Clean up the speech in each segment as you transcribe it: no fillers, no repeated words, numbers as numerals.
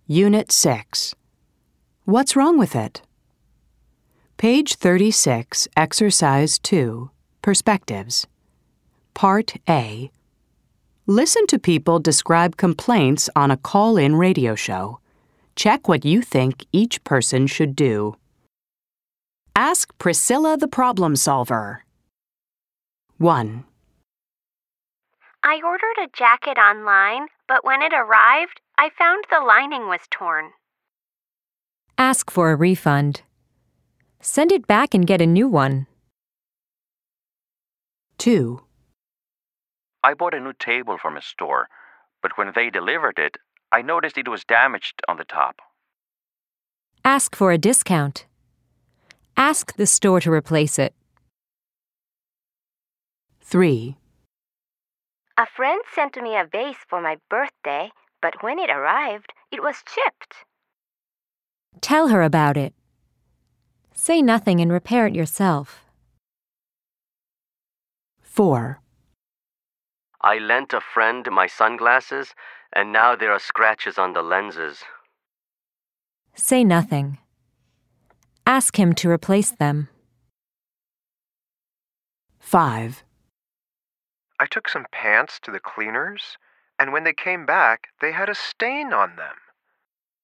Unit 6. What's wrong with it? Page 36, Exercise 2, Perspectives. Part A. Listen to people describe complaints on a call-in radio show. Check what you think each person should do. Ask Priscilla the problem solver. 1. I ordered a jacket online, but when it arrived, I found the lining was torn. Ask for a refund. Send it back and get a new one. 2. I bought a new table from a store, but when they delivered it, I noticed it was damaged on the top. Ask for a discount. Ask the store to replace it. 3. A friend sent me a vase for my birthday, but when it arrived, it was chipped. Tell her about it. Say nothing and repair it yourself. 4. I lent a friend my sunglasses, and now there are scratches on the lenses. Say nothing. Ask him to replace them. 5. I took some pants to the cleaners, and when they came back, they had a stain on them.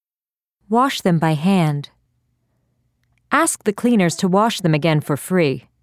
Wash them by hand. Ask the cleaners to wash them again for free.